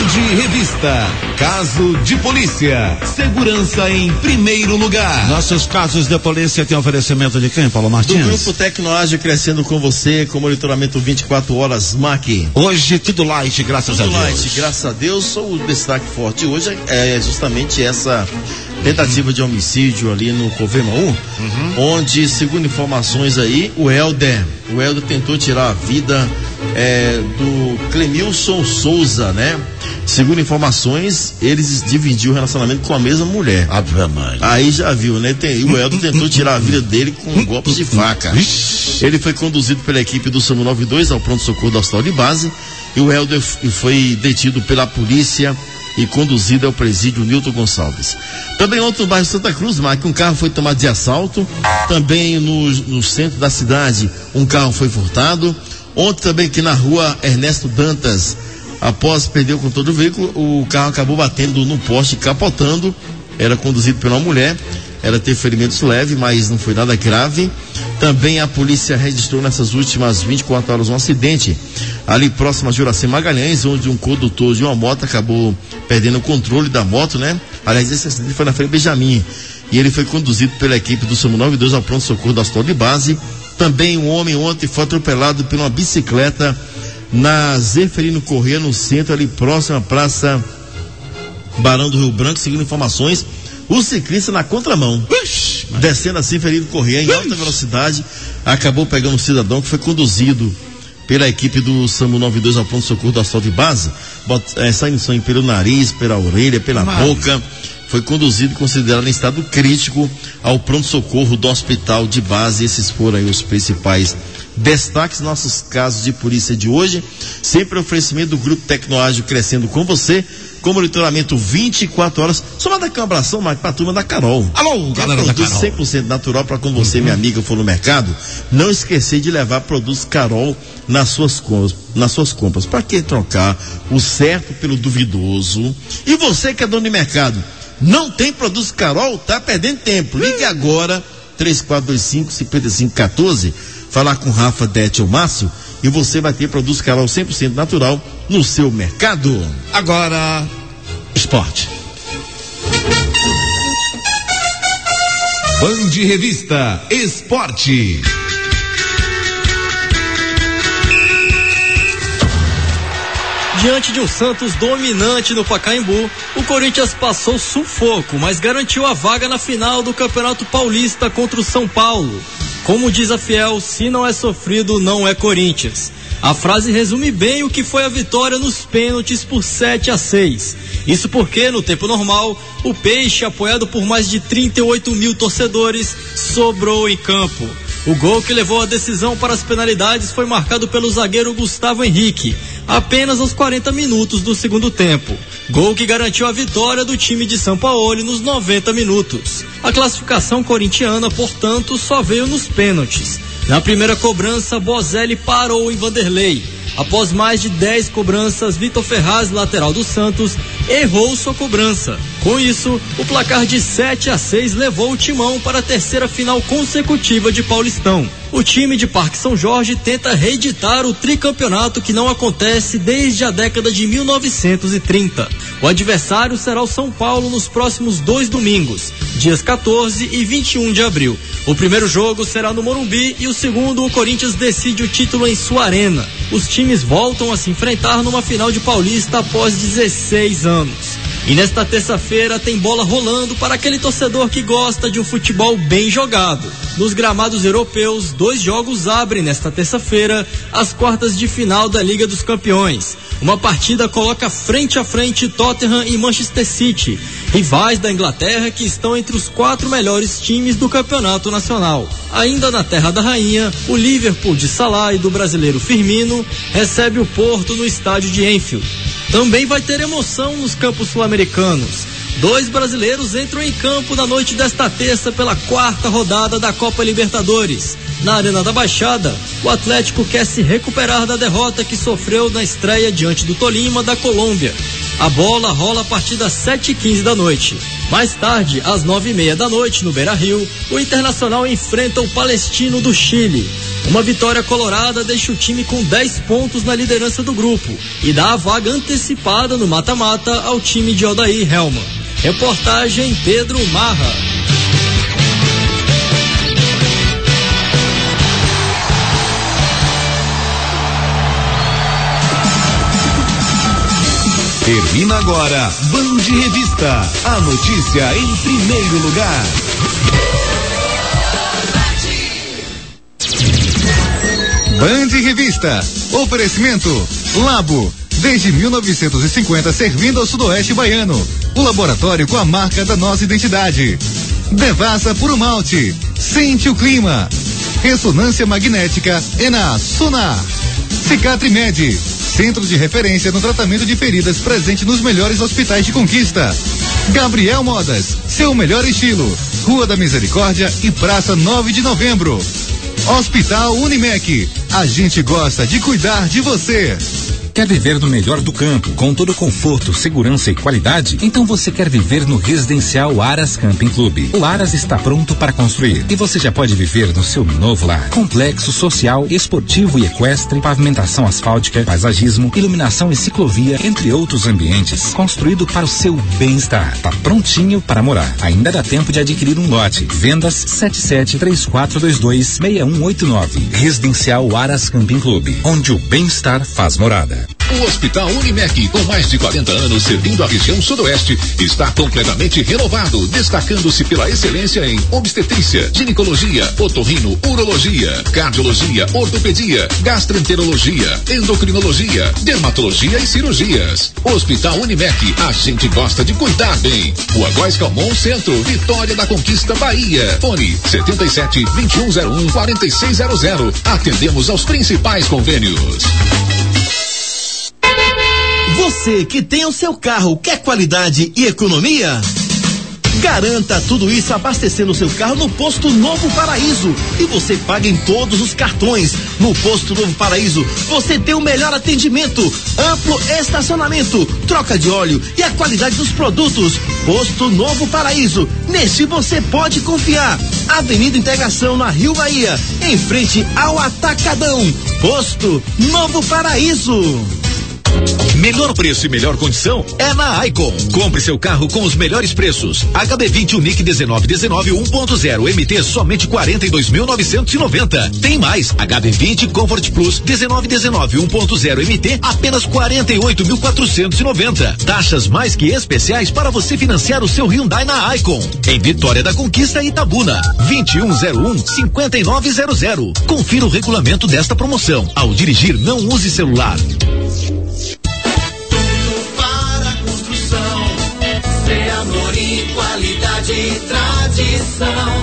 Revista. Caso de polícia. Segurança em primeiro lugar. Nossos casos de polícia têm oferecimento de quem, Paulo Martins? Do Grupo Tecnoage, crescendo com você, com monitoramento 24 horas, MAC. Hoje tudo light, graças a Deus. Light, graças a Deus. O destaque forte hoje é justamente essa tentativa de homicídio ali no Covema 1, onde, segundo informações aí, o Helder tentou tirar a vida do Clemilson Souza, né? Segundo informações, eles dividiam o relacionamento com a mesma mulher. Aí já viu, né? O Helder tentou tirar a vida dele com golpes de faca. Ele foi conduzido pela equipe do SAMU 92 ao pronto-socorro do hospital de base, e o Helder foi detido pela polícia e conduzido ao presídio Nilton Gonçalves. Também ontem no bairro Santa Cruz, Marque, um carro foi tomado de assalto. Também no centro da cidade, um carro foi furtado. Ontem também aqui na rua Ernesto Dantas, após perder o controle do veículo, o carro acabou batendo no poste, capotando. Era conduzido por uma mulher. Ela teve ferimentos leves, mas não foi nada grave. Também a polícia registrou nessas últimas 24 horas um acidente ali próximo a Juraci Magalhães, onde um condutor de uma moto acabou perdendo o controle da moto, né? Aliás, esse acidente foi na Frei Benjamin, e ele foi conduzido pela equipe do SAMU 92 ao pronto-socorro da hospital de base. Também um homem ontem foi atropelado por uma bicicleta na Zeferino Corrêa, no centro, ali próximo à Praça Barão do Rio Branco. Segundo informações, o ciclista na contramão, descendo assim, Zeferino Corrêa em alta velocidade, acabou pegando um cidadão que foi conduzido pela equipe do SAMU 92 ao pronto-socorro da hospital de base, saindo sangue pelo nariz, pela orelha, pela boca. Foi conduzido e considerado em estado crítico ao pronto-socorro do hospital de base. Esses foram aí os principais destaques, nossos casos de polícia de hoje. Sempre oferecimento do Grupo Tecnoage, crescendo com você, com monitoramento 24 horas. Só mandar aqui um abração, Marcos, pra turma da Carol. Alô, galera da Carol. 100% natural para quando você, minha amiga, for no mercado, não esquecer de levar produtos Carol nas suas compras. Para que trocar o certo pelo duvidoso? E você que é dono de mercado, não tem produtos Carol? Tá perdendo tempo. Ligue agora, 3425-5514, falar com Rafa, Dete ou Márcio, e você vai ter produtos Carol 100% natural no seu mercado. Agora, esporte. Band Revista Esporte. Diante de um Santos dominante no Pacaembu, o Corinthians passou sufoco, mas garantiu a vaga na final do Campeonato Paulista contra o São Paulo. Como diz a Fiel, se não é sofrido, não é Corinthians. A frase resume bem o que foi a vitória nos pênaltis por 7-6. Isso porque, no tempo normal, o Peixe, apoiado por mais de 38 mil torcedores, sobrou em campo. O gol que levou a decisão para as penalidades foi marcado pelo zagueiro Gustavo Henrique, apenas aos 40 minutos do segundo tempo. Gol que garantiu a vitória do time de Sampaoli nos 90 minutos. A classificação corintiana, portanto, só veio nos pênaltis. Na primeira cobrança, Bozelli parou em Vanderlei. Após mais de 10 cobranças, Vitor Ferraz, lateral do Santos, errou sua cobrança. Com isso, o placar de 7-6 levou o Timão para a terceira final consecutiva de Paulistão. O time de Parque São Jorge tenta reeditar o tricampeonato que não acontece desde a década de 1930. O adversário será o São Paulo nos próximos 2 domingos, dias 14 e 21 de abril. O primeiro jogo será no Morumbi e o segundo, o Corinthians decide o título em sua arena. Os times voltam a se enfrentar numa final de Paulista após 16 anos. E nesta terça-feira tem bola rolando para aquele torcedor que gosta de um futebol bem jogado. Nos gramados europeus, 2 jogos abrem nesta terça-feira as quartas de final da Liga dos Campeões. Uma partida coloca frente a frente Tottenham e Manchester City, rivais da Inglaterra que estão entre os 4 melhores times do campeonato nacional. Ainda na Terra da Rainha, o Liverpool de Salah e do brasileiro Firmino recebe o Porto no estádio de Anfield. Também vai ter emoção nos campos sul-americanos. 2 brasileiros entram em campo na noite desta terça pela 4ª rodada da Copa Libertadores. Na Arena da Baixada, o Atlético quer se recuperar da derrota que sofreu na estreia diante do Tolima da Colômbia. A bola rola a partir das 7h15 da noite. Mais tarde, às 9h30 da noite, no Beira-Rio, o Internacional enfrenta o Palestino do Chile. Uma vitória colorada deixa o time com 10 pontos na liderança do grupo e dá a vaga antecipada no mata-mata ao time de Odair Hellmann. Reportagem Pedro Marra. Termina agora Band Revista, a notícia em primeiro lugar. Band Revista, oferecimento Labo, desde 1950 servindo ao sudoeste baiano, o laboratório com a marca da nossa identidade. Devassa Puro Malte, sente o clima. Ressonância magnética é na Sonar. Cicatrimed, centro de referência no tratamento de feridas, presente nos melhores hospitais de Conquista. Gabriel Modas, seu melhor estilo. Rua da Misericórdia e Praça 9 de Novembro. Hospital Unimed, a gente gosta de cuidar de você. Quer viver no melhor do campo, com todo conforto, segurança e qualidade? Então você quer viver no residencial Aras Camping Clube. O Aras está pronto para construir e você já pode viver no seu novo lar. Complexo social, esportivo e equestre, pavimentação asfáltica, paisagismo, iluminação e ciclovia, entre outros ambientes. Construído para o seu bem-estar. Tá prontinho para morar. Ainda dá tempo de adquirir um lote. Vendas 7734226189. Residencial Aras Camping Clube, onde o bem-estar faz morada. O Hospital Unimed, com mais de 40 anos servindo a região sudoeste, está completamente renovado, destacando-se pela excelência em obstetrícia, ginecologia, otorrino, urologia, cardiologia, ortopedia, gastroenterologia, endocrinologia, dermatologia e cirurgias. Hospital Unimed, a gente gosta de cuidar bem. Rua Góes Calmon, Centro, Vitória da Conquista, Bahia. Fone 77-2101-4600. Atendemos aos principais convênios. Você que tem o seu carro, quer qualidade e economia? Garanta tudo isso abastecendo o seu carro no Posto Novo Paraíso. E você paga em todos os cartões. No Posto Novo Paraíso, você tem o melhor atendimento, amplo estacionamento, troca de óleo e a qualidade dos produtos. Posto Novo Paraíso, nesse você pode confiar. Avenida Integração, na Rio Bahia, em frente ao Atacadão. Posto Novo Paraíso. Melhor preço e melhor condição é na Icon. Compre seu carro com os melhores preços. HB20 Unique 1919 1.0 MT somente 42.990. Tem mais, HB20 Comfort Plus 1919 1.0 MT apenas 48.490. Taxas mais que especiais para você financiar o seu Hyundai na Icon. Em Vitória da Conquista, Itabuna, 2101-5900. Confira o regulamento desta promoção. Ao dirigir, não use celular. Amor e qualidade e tradição.